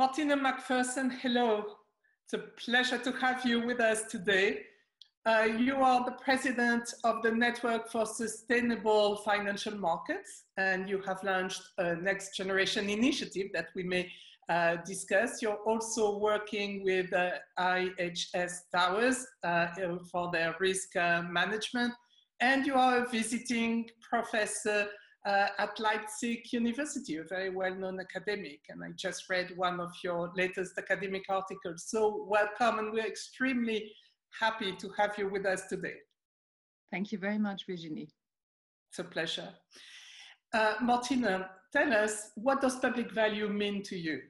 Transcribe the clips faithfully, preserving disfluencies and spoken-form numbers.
Martina McPherson, hello. It's a pleasure to have you with us today. Uh, you are the president of the Network for Sustainable Financial Markets, and you have launched a next generation initiative that we may uh, discuss. You're also working with uh, I H S Towers uh, for their risk uh, management, and you are a visiting professor uh, at Leipzig University, a very well-known academic, and I just read one of your latest academic articles. So welcome, and we're extremely happy to have you with us today. Thank you very much, Virginie. It's a pleasure. Uh, Martina, tell us, what does public value mean to you?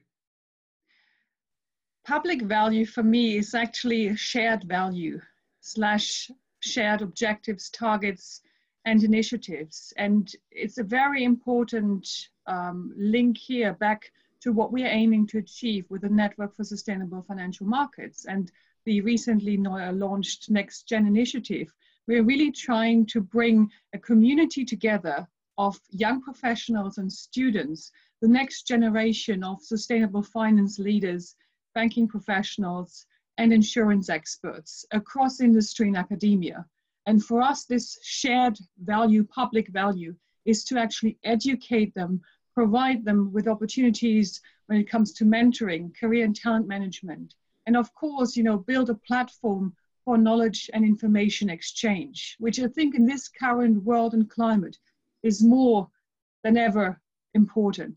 Public value for me is actually shared value slash shared objectives, targets, and initiatives. And it's a very important um, link here back to what we are aiming to achieve with the Network for Sustainable Financial Markets and the recently launched Next Gen initiative. We're really trying to bring a community together of young professionals and students, the next generation of sustainable finance leaders, banking professionals, and insurance experts across industry and academia. And for us, this shared value, public value, is to actually educate them, provide them with opportunities when it comes to mentoring, career and talent management, and of course, you know, build a platform for knowledge and information exchange, which I think in this current world and climate is more than ever important.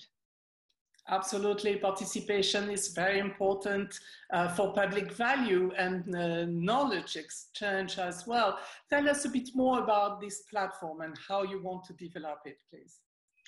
Absolutely, participation is very important uh, for public value and uh, knowledge exchange as well. Tell us a bit more about this platform and how you want to develop it, please.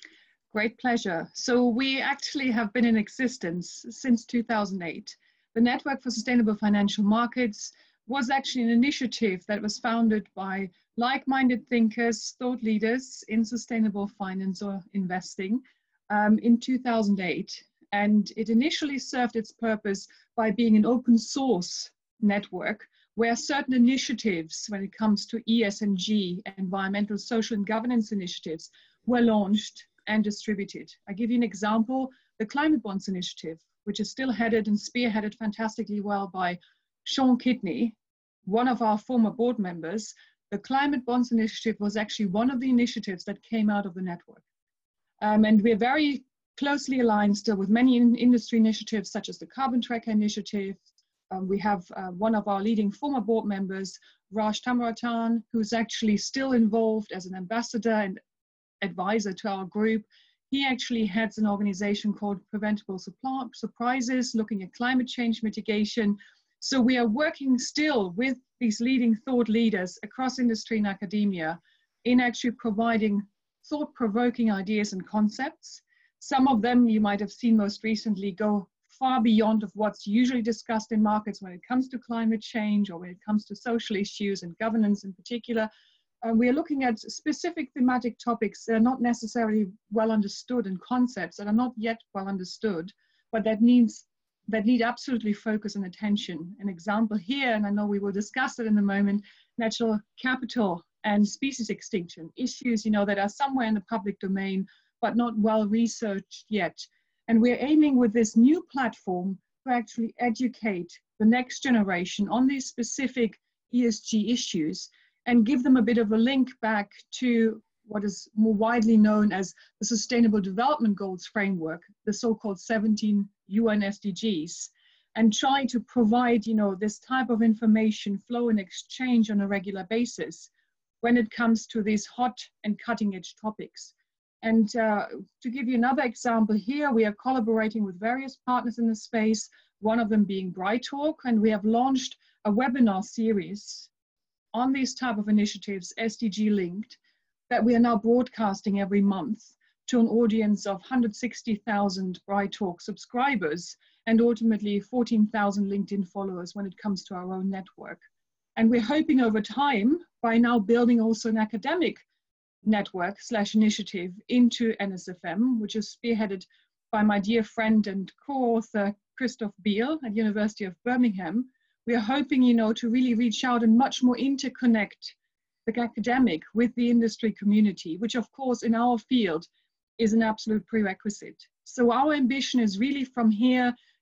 Great pleasure. So we actually have been in existence since two thousand eight. The Network for Sustainable Financial Markets was actually an initiative that was founded by like-minded thinkers, thought leaders in sustainable finance or investing um, in two thousand eight. And it initially served its purpose by being an open source network where certain initiatives, when it comes to E S G, environmental, social, and governance initiatives, were launched and distributed. I give you an example, the Climate Bonds Initiative, which is still headed and spearheaded fantastically well by Sean Kidney, one of our former board members. The Climate Bonds Initiative was actually one of the initiatives that came out of the network. Um, and we're very closely aligned still with many in industry initiatives, such as the Carbon Tracker Initiative. Um, we have uh, one of our leading former board members, Raj Tamaratan, who's actually still involved as an ambassador and advisor to our group. He actually heads an organization called Preventable Surprises, looking at climate change mitigation. So we are working still with these leading thought leaders across industry and academia in actually providing thought-provoking ideas and concepts. Some of them you might have seen most recently go far beyond of what's usually discussed in markets when it comes to climate change or when it comes to social issues and governance in particular. Uh, we are looking at specific thematic topics that are not necessarily well understood and concepts that are not yet well understood, but that needs that need absolutely focus and attention. An example here, and I know we will discuss it in a moment, natural capital and species extinction, issues, you know, that are somewhere in the public domain, but not well researched yet. And we're aiming with this new platform to actually educate the next generation on these specific E S G issues and give them a bit of a link back to what is more widely known as the Sustainable Development Goals framework, the so-called seventeen U N S D Gs, and try to provide, you know, this type of information flow and exchange on a regular basis when it comes to these hot and cutting-edge topics. And uh, to give you another example here, we are collaborating with various partners in the space, one of them being BrightTalk, and we have launched a webinar series on these type of initiatives, S D G linked, that we are now broadcasting every month to an audience of one hundred sixty thousand BrightTalk subscribers and ultimately fourteen thousand LinkedIn followers when it comes to our own network. And we're hoping over time, by now building also an academic network slash initiative into N S F M, which is spearheaded by my dear friend and co-author Christoph Beal at University of Birmingham. We are hoping, you know, to really reach out and much more interconnect the academic with the industry community, which of course in our field is an absolute prerequisite. So our ambition is really from here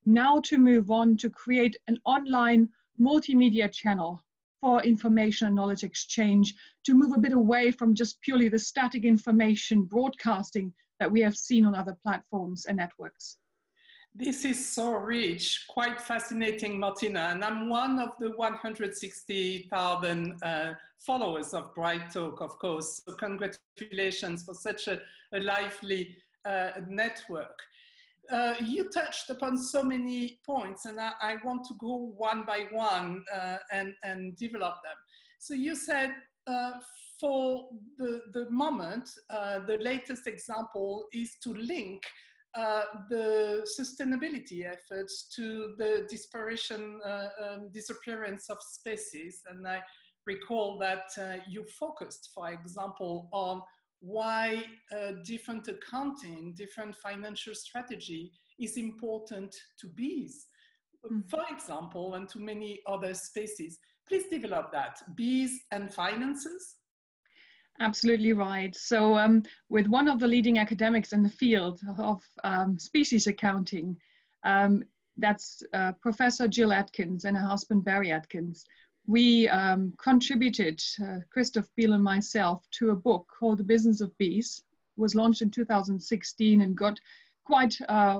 now to move on to create an online multimedia channel for information and knowledge exchange, to move a bit away from just purely the static information broadcasting that we have seen on other platforms and networks. This is so rich, quite fascinating, Martina. And I'm one of the one hundred sixty thousand uh, followers of Bright Talk, of course. So congratulations for such a, a lively uh, network. Uh, you touched upon so many points, and I, I want to go one by one uh, and, and develop them. So you said uh, for the, the moment, uh, the latest example is to link uh, the sustainability efforts to the disappearance, uh, um, disappearance of species. And I recall that uh, you focused, for example, on why uh, different accounting, different financial strategy is important to bees, mm-hmm. for example, and to many other species. Please develop that, bees and finances. Absolutely right. So um, with one of the leading academics in the field of um, species accounting, um, that's uh, Professor Jill Atkins and her husband Barry Atkins, we um, contributed, uh, Christoph Beal and myself, to a book called The Business of Bees. It was launched in two thousand sixteen and got quite uh,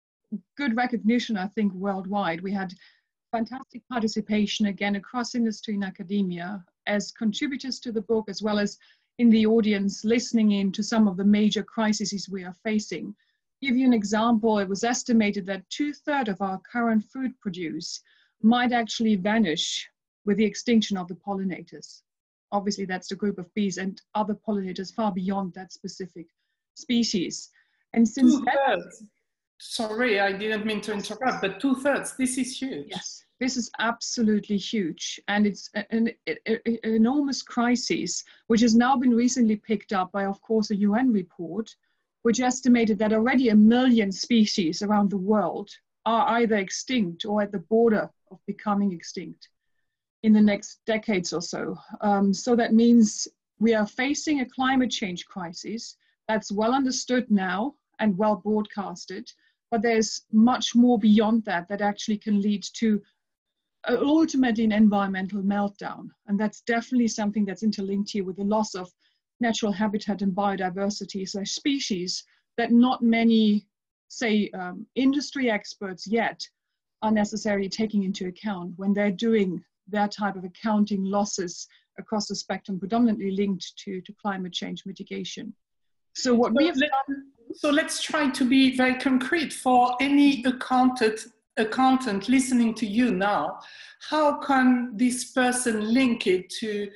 good recognition, I think, worldwide. We had fantastic participation, again, across industry and academia as contributors to the book, as well as in the audience listening in to some of the major crises we are facing. To give you an example, it was estimated that two-thirds of our current food produce might actually vanish with the extinction of the pollinators. Obviously, that's the group of bees and other pollinators far beyond that specific species. And since two-thirds, sorry, I didn't mean to interrupt, but two-thirds, this is huge. Yes, this is absolutely huge. And it's an, an, an enormous crisis, which has now been recently picked up by, of course, a U N report, which estimated that already a million species around the world are either extinct or at the border of becoming extinct in the next decades or so. Um, so that means we are facing a climate change crisis that's well understood now and well broadcasted, but there's much more beyond that that actually can lead to uh, ultimately an environmental meltdown. And that's definitely something that's interlinked here with the loss of natural habitat and biodiversity, so species that not many, say, um, industry experts yet are necessarily taking into account when they're doing their type of accounting losses across the spectrum, predominantly linked to, to climate change mitigation. So what so we have let, done... So let's try to be very concrete. For any accountant, accountant listening to you now, how can this person link it to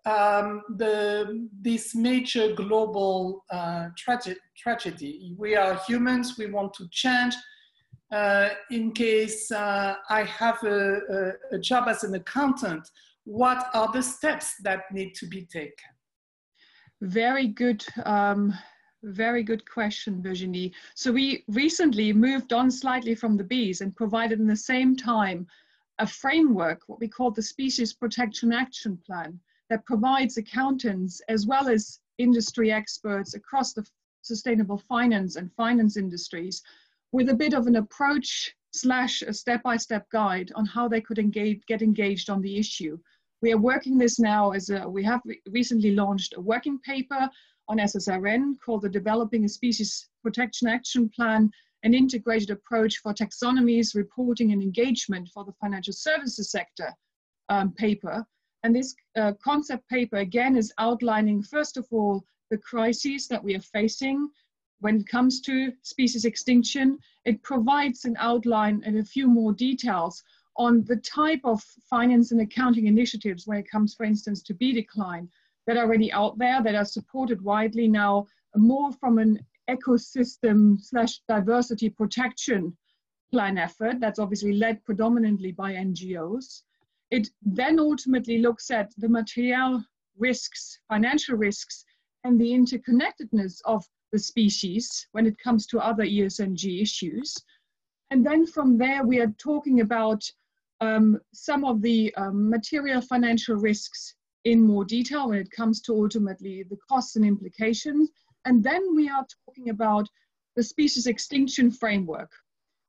um, the, this major global uh, trage tragedy? We are humans, we want to change. Uh, in case uh, I have a, a, a job as an accountant, what are the steps that need to be taken? Very good, um, very good question, Virginie. So we recently moved on slightly from the bees and provided in the same time a framework, what we call the Species Protection Action Plan, that provides accountants as well as industry experts across the sustainable finance and finance industries with a bit of an approach slash a step-by-step guide on how they could engage, get engaged on the issue. We are working this now as a, we have re recently launched a working paper on S S R N called the Developing a Species Protection Action Plan, an integrated approach for taxonomies, reporting and engagement for the financial services sector um, paper. And this uh, concept paper again is outlining, first of all, the crises that we are facing when it comes to species extinction. It provides an outline and a few more details on the type of finance and accounting initiatives when it comes, for instance, to bee decline that are already out there, that are supported widely now, more from an ecosystem slash diversity protection plan effort that's obviously led predominantly by N G Os. It then ultimately looks at the material risks, financial risks, and the interconnectedness of the species when it comes to other E S G issues. And then from there, we are talking about um, some of the um, material financial risks in more detail when it comes to ultimately the costs and implications. And then we are talking about the species extinction framework.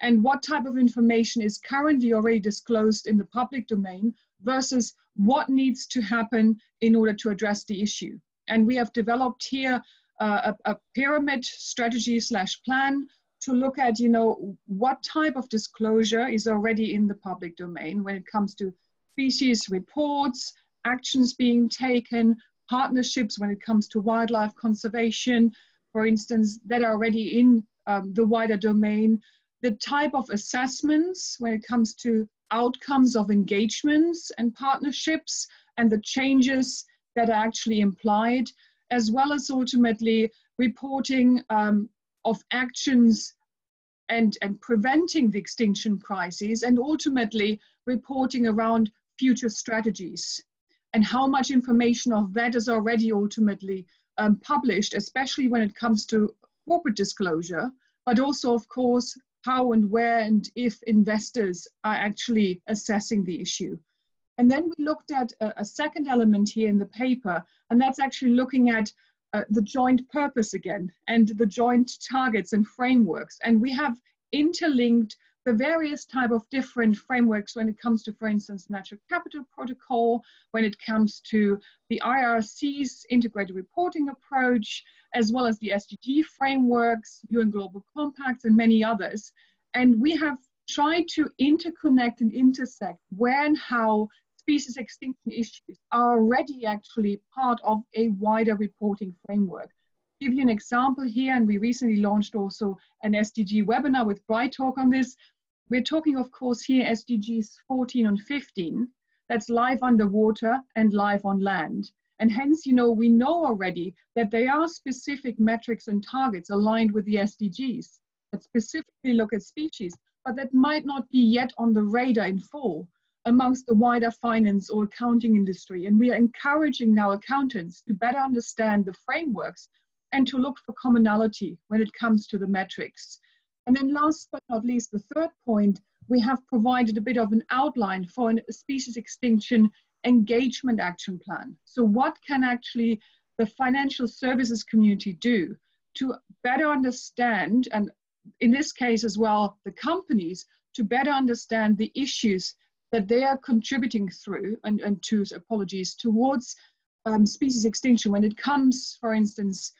and what type of information is currently already disclosed in the public domain versus what needs to happen in order to address the issue. And we have developed here uh, a, a pyramid strategy slash plan to look at, you know, what type of disclosure is already in the public domain when it comes to species reports, actions being taken, partnerships when it comes to wildlife conservation, for instance, that are already in um, the wider domain, the type of assessments when it comes to outcomes of engagements and partnerships and the changes that are actually implied, as well as ultimately reporting um, of actions and, and preventing the extinction crises, and ultimately reporting around future strategies and how much information of that is already ultimately um, published, especially when it comes to corporate disclosure, but also, of course, how and where and if investors are actually assessing the issue. And then we looked at a, a second element here in the paper, and that's actually looking at uh, the joint purpose again, and the joint targets and frameworks. And we have interlinked the various type of different frameworks when it comes to, for instance, Natural Capital Protocol, when it comes to the I R C's integrated reporting approach, as well as the S D G frameworks, U N Global Compacts, and many others. And we have tried to interconnect and intersect where and how species extinction issues are already actually part of a wider reporting framework. I'll give you an example here, and we recently launched also an S D G webinar with Bright Talk on this. We're talking, of course, here S D Gs fourteen and fifteen, that's life underwater and life on land. And hence, you know, we know already that there are specific metrics and targets aligned with the S D Gs that specifically look at species, but that might not be yet on the radar in full amongst the wider finance or accounting industry. And we are encouraging now accountants to better understand the frameworks and to look for commonality when it comes to the metrics. And then last but not least, the third point, we have provided a bit of an outline for a species extinction engagement action plan. So what can actually the financial services community do to better understand, and in this case as well, the companies, to better understand the issues that they are contributing through, and, and to, apologies, towards um, species extinction when it comes, for instance,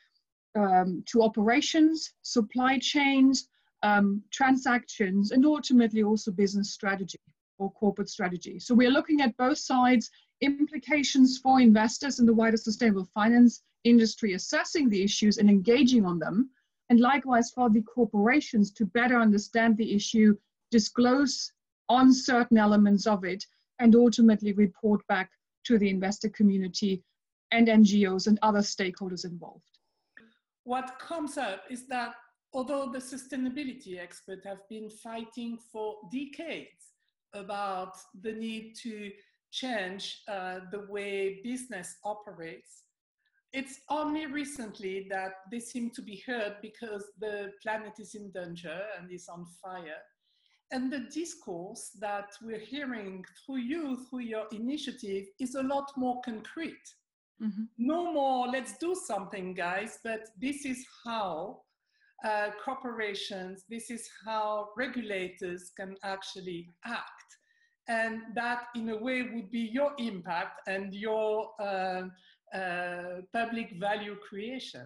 um, to operations, supply chains, um, transactions, and ultimately also business strategy or corporate strategy. So we're looking at both sides, implications for investors in the wider sustainable finance industry, assessing the issues and engaging on them, and likewise for the corporations to better understand the issue, disclose on certain elements of it, and ultimately report back to the investor community and N G Os and other stakeholders involved. What comes up is that although the sustainability experts have been fighting for decades about the need to change uh, the way business operates, it's only recently that they seem to be heard because the planet is in danger and is on fire. And the discourse that we're hearing through you, through your initiative, is a lot more concrete. Mm-hmm. No more, let's do something, guys, but this is how uh, corporations, this is how regulators can actually act. And that, in a way, would be your impact and your uh, uh, public value creation.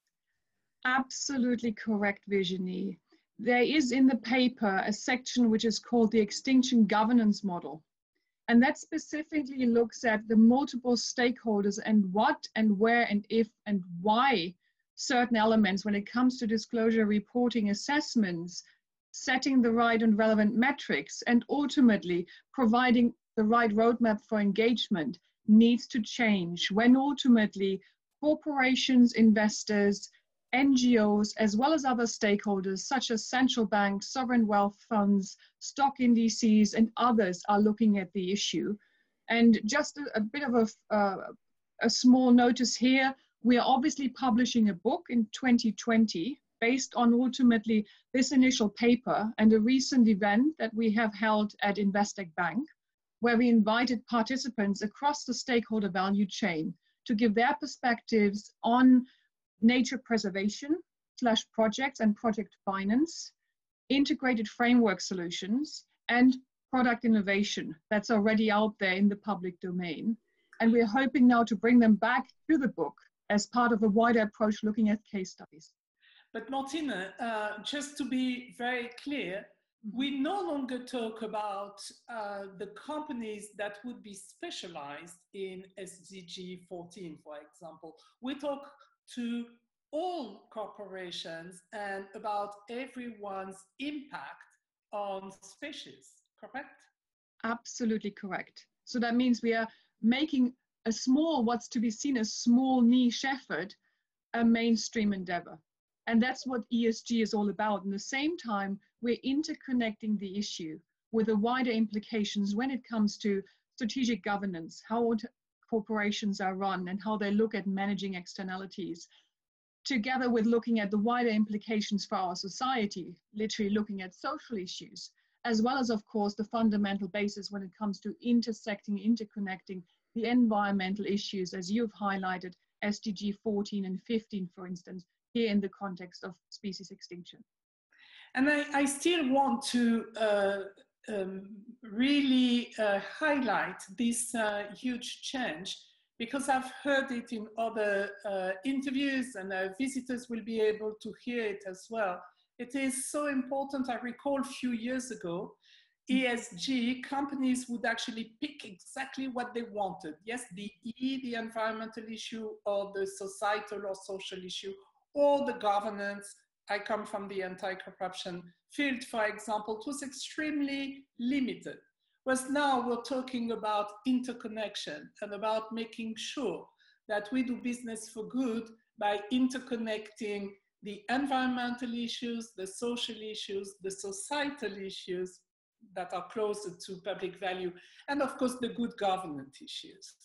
Absolutely correct, Virginie. There is in the paper a section which is called the Extinction Governance Model. And that specifically looks at the multiple stakeholders and what and where and if and why certain elements when it comes to disclosure, reporting, assessments, setting the right and relevant metrics, and ultimately providing the right roadmap for engagement needs to change when ultimately corporations, investors, N G Os, as well as other stakeholders such as central banks, sovereign wealth funds, stock indices, and others are looking at the issue. And just a, a bit of a, uh, a small notice here, we are obviously publishing a book in twenty twenty based on ultimately this initial paper and a recent event that we have held at Investec Bank, where we invited participants across the stakeholder value chain to give their perspectives on nature preservation slash projects and project finance, integrated framework solutions, and product innovation that's already out there in the public domain. And we're hoping now to bring them back to the book as part of a wider approach looking at case studies. But Martine, uh, just to be very clear, we no longer talk about uh, the companies that would be specialized in S D G fourteen, for example. We talk to all corporations and about everyone's impact on species, correct? Absolutely correct. So that means we are making a small, what's to be seen as small niche effort, a mainstream endeavor. And that's what E S G is all about. At the same time, we're interconnecting the issue with the wider implications when it comes to strategic governance, how corporations are run and how they look at managing externalities, together with looking at the wider implications for our society, literally looking at social issues, as well as, of course, the fundamental basis when it comes to intersecting, interconnecting the environmental issues, as you've highlighted, S D G fourteen and fifteen, for instance, here in the context of species extinction. And I, I still want to uh, um, really uh, highlight this uh, huge change, because I've heard it in other uh, interviews, and uh, visitors will be able to hear it as well. It is so important. I recall a few years ago, E S G companies would actually pick exactly what they wanted. Yes, the E, the environmental issue, or the societal or social issue, or the governance. I come from the anti-corruption field, for example. It was extremely limited. Whereas now we're talking about interconnection and about making sure that we do business for good by interconnecting the environmental issues, the social issues, the societal issues that are closer to public value, and of course the good governance issues.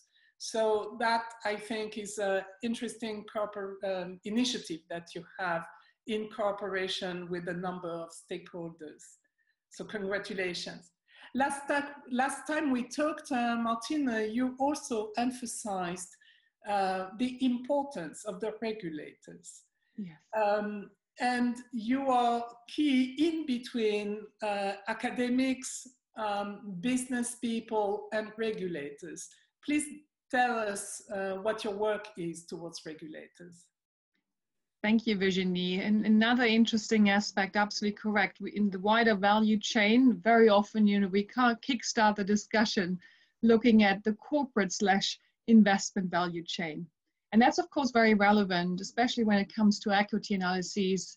So that, I think, is an interesting corporate um, initiative that you have in cooperation with a number of stakeholders. So congratulations. Last time, last time we talked, uh, Martine, you also emphasized uh, the importance of the regulators. Yes. Um, and you are key in between uh, academics, um, business people, and regulators. Please tell us uh, what your work is towards regulators. Thank you, Virginie. And another interesting aspect, absolutely correct. We, in the wider value chain, very often, you know, we can't kickstart the discussion looking at the corporate slash investment value chain. And that's, of course, very relevant, especially when it comes to equity analyses,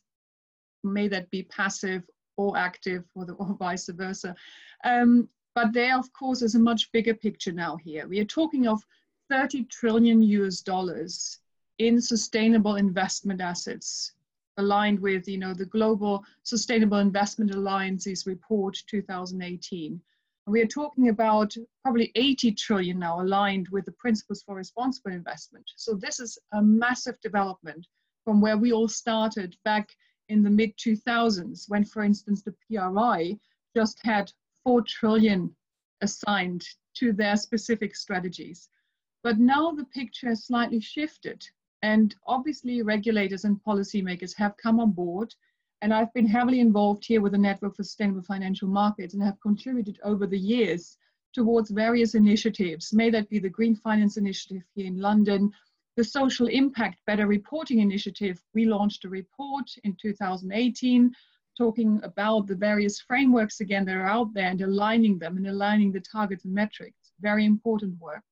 may that be passive or active, or, the, or vice versa. Um, but there, of course, is a much bigger picture now here. We are talking of thirty trillion U S dollars in sustainable investment assets, aligned with, you know, the Global Sustainable Investment Alliance's report two thousand eighteen. And we are talking about probably eighty trillion now, aligned with the Principles for Responsible Investment. So this is a massive development from where we all started back in the mid two thousands, when, for instance, the P R I just had four trillion assigned to their specific strategies. But now the picture has slightly shifted. And obviously regulators and policymakers have come on board. And I've been heavily involved here with the Network for Sustainable Financial Markets and have contributed over the years towards various initiatives. May that be the Green Finance Initiative here in London, the Social Impact Better Reporting Initiative. We launched a report in two thousand eighteen talking about the various frameworks again that are out there and aligning them and aligning the targets and metrics. Very important work.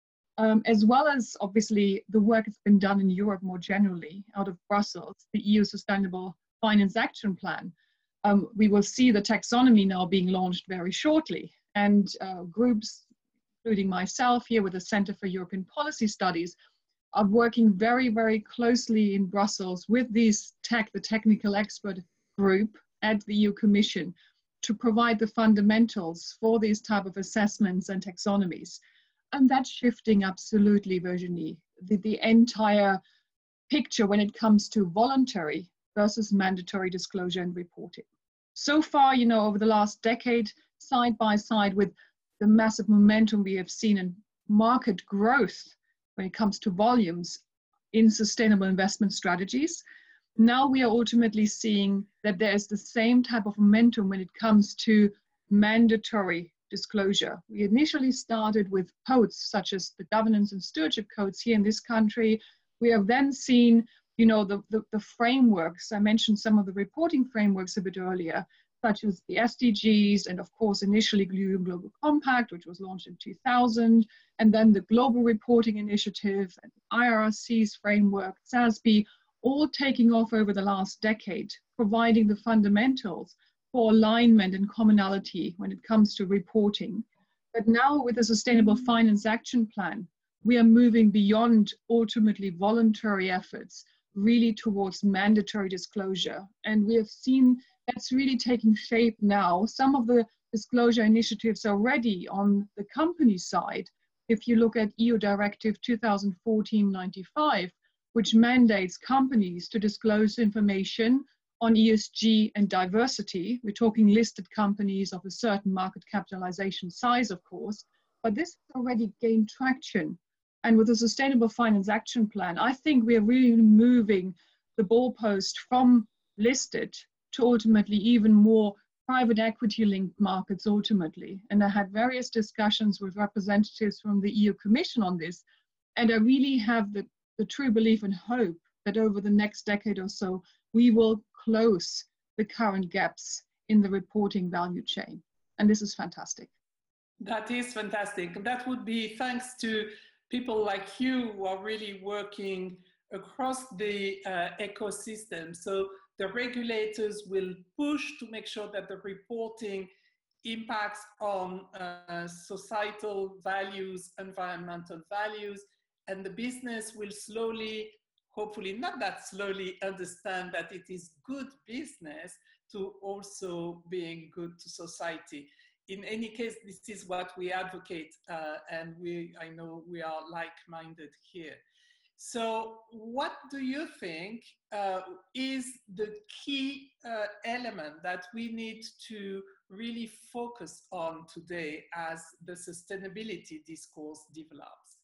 Um, as well as obviously the work that's been done in Europe more generally out of Brussels, the E U Sustainable Finance Action Plan. Um, we will see the taxonomy now being launched very shortly, and uh, groups, including myself here with the Center for European Policy Studies, are working very, very closely in Brussels with these tech, the technical expert group at the E U Commission, to provide the fundamentals for these type of assessments and taxonomies. And that's shifting absolutely, Virginie, the, the entire picture when it comes to voluntary versus mandatory disclosure and reporting. So far, you know, over the last decade, side by side with the massive momentum we have seen in market growth when it comes to volumes in sustainable investment strategies, now we are ultimately seeing that there is the same type of momentum when it comes to mandatory disclosure. We initially started with codes such as the governance and stewardship codes here in this country. We have then seen, you know, the, the, the frameworks. I mentioned some of the reporting frameworks a bit earlier, such as the S D Gs, and of course, initially Global Global Compact, which was launched in two thousand, and then the Global Reporting Initiative, and I R R C's framework, S A S B, all taking off over the last decade, providing the fundamentals for alignment and commonality when it comes to reporting. But now with the Sustainable Finance Action Plan, we are moving beyond ultimately voluntary efforts, really towards mandatory disclosure. And we have seen that's really taking shape now. Some of the disclosure initiatives are already on the company side. If you look at E U Directive two thousand fourteen ninety-five, which mandates companies to disclose information on E S G and diversity. We're talking listed companies of a certain market capitalization size, of course, but this has already gained traction. And with the Sustainable Finance Action Plan, I think we are really moving the goalpost from listed to ultimately even more private equity linked markets ultimately. And I had various discussions with representatives from the E U Commission on this. And I really have the, the true belief and hope that over the next decade or so, we will close the current gaps in the reporting value chain. And this is fantastic. That is fantastic. That would be thanks to people like you who are really working across the uh, ecosystem. So the regulators will push to make sure that the reporting impacts on uh, societal values, environmental values, and the business will slowly, hopefully not that slowly, understand that it is good business to also being good to society. In any case, this is what we advocate, uh, and we, I know we are like-minded here. So what do you think uh, is the key uh, element that we need to really focus on today as the sustainability discourse develops?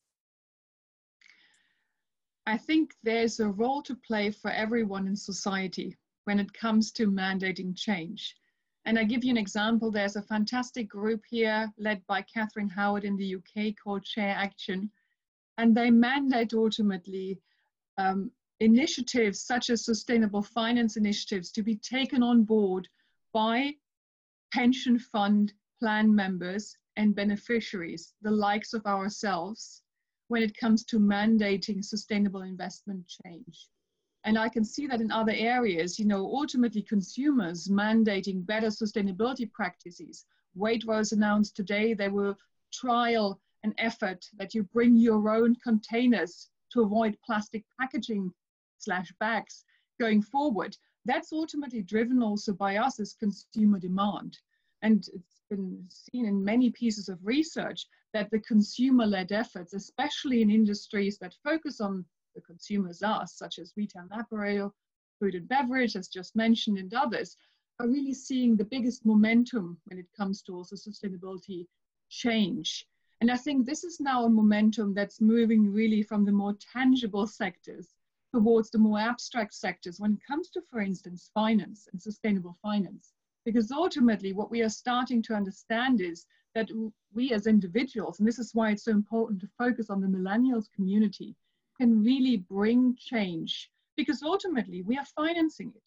I think there's a role to play for everyone in society when it comes to mandating change. And I give you an example. There's a fantastic group here led by Catherine Howard in the U K called Share Action. And they mandate ultimately um, initiatives such as sustainable finance initiatives to be taken on board by pension fund plan members and beneficiaries, the likes of ourselves, when it comes to mandating sustainable investment change. And I can see that in other areas, you know, ultimately consumers mandating better sustainability practices. Waitrose announced today they will trial an effort that you bring your own containers to avoid plastic packaging slash bags going forward. That's ultimately driven also by us as consumer demand. And it's been seen in many pieces of research that the consumer-led efforts, especially in industries that focus on the consumers us, such as retail and apparel, food and beverage, as just mentioned, and others, are really seeing the biggest momentum when it comes to also sustainability change. And I think this is now a momentum that's moving really from the more tangible sectors towards the more abstract sectors when it comes to, for instance, finance and sustainable finance. Because ultimately what we are starting to understand is that we as individuals, and this is why it's so important to focus on the millennials community, can really bring change, because ultimately we are financing it.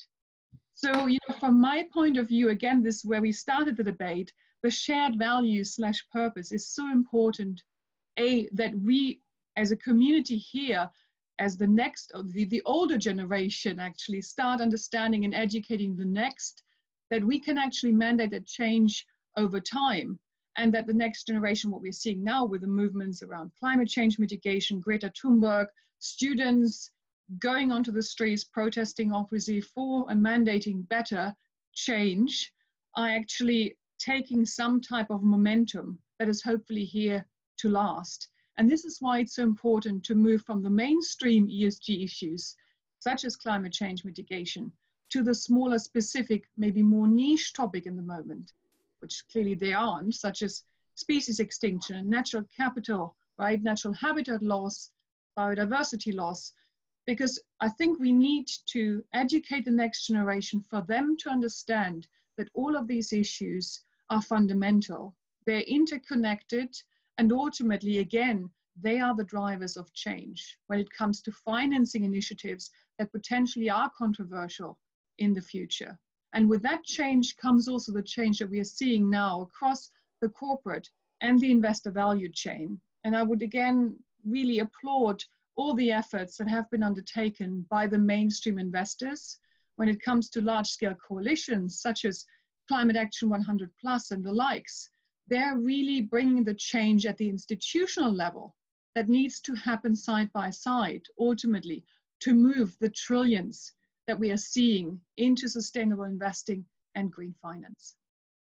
So, you know, from my point of view, again, this is where we started the debate, the shared value slash purpose is so important, A, that we as a community here, as the next, the, the older generation actually start understanding and educating the next, that we can actually mandate that change over time. And that the next generation, what we're seeing now with the movements around climate change mitigation, Greta Thunberg, students going onto the streets, protesting obviously for and mandating better change, are actually taking some type of momentum that is hopefully here to last. And this is why it's so important to move from the mainstream E S G issues, such as climate change mitigation, to the smaller specific, maybe more niche topic in the moment, which clearly they aren't, such as species extinction, natural capital, right? Natural habitat loss, biodiversity loss. because I think we need to educate the next generation for them to understand that all of these issues are fundamental. They're interconnected, and ultimately, again, they are the drivers of change when it comes to financing initiatives that potentially are controversial in the future. And with that change comes also the change that we are seeing now across the corporate and the investor value chain. And I would again really applaud all the efforts that have been undertaken by the mainstream investors when it comes to large-scale coalitions such as Climate Action one hundred plus and the likes. They're really bringing the change at the institutional level that needs to happen side by side, ultimately, to move the trillions that we are seeing into sustainable investing and green finance.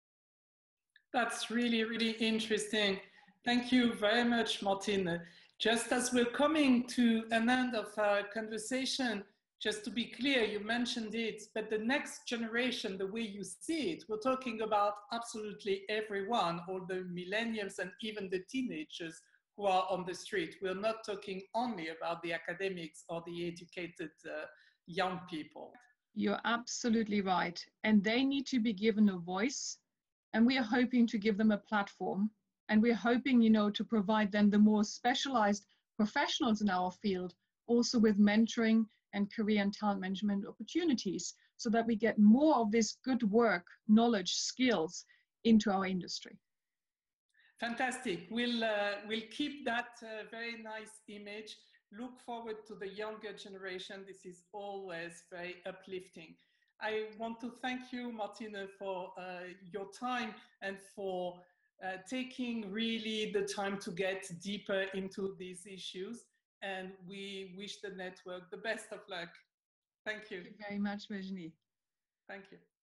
That's really, really interesting. Thank you very much, Martine. Just as we're coming to an end of our conversation, just to be clear, you mentioned it, but the next generation, the way you see it, we're talking about absolutely everyone, all the millennials and even the teenagers who are on the street. We're not talking only about the academics or the educated uh, young people. You're absolutely right. And they need to be given a voice. And we are hoping to give them a platform. And we're hoping, you know, to provide them the more specialized professionals in our field, also with mentoring and career and talent management opportunities, so that we get more of this good work, knowledge, skills into our industry. Fantastic. We'll, uh, we'll keep that uh, very nice image. Look forward to the younger generation. This is always very uplifting. I want to thank you, Martine, for uh, your time and for uh, taking really the time to get deeper into these issues. And we wish the network the best of luck. Thank you. Thank you very much, Virginie. Thank you.